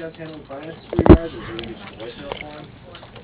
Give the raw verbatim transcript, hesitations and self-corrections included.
guys handling finances for you guys, or do we need just a voicemail for him?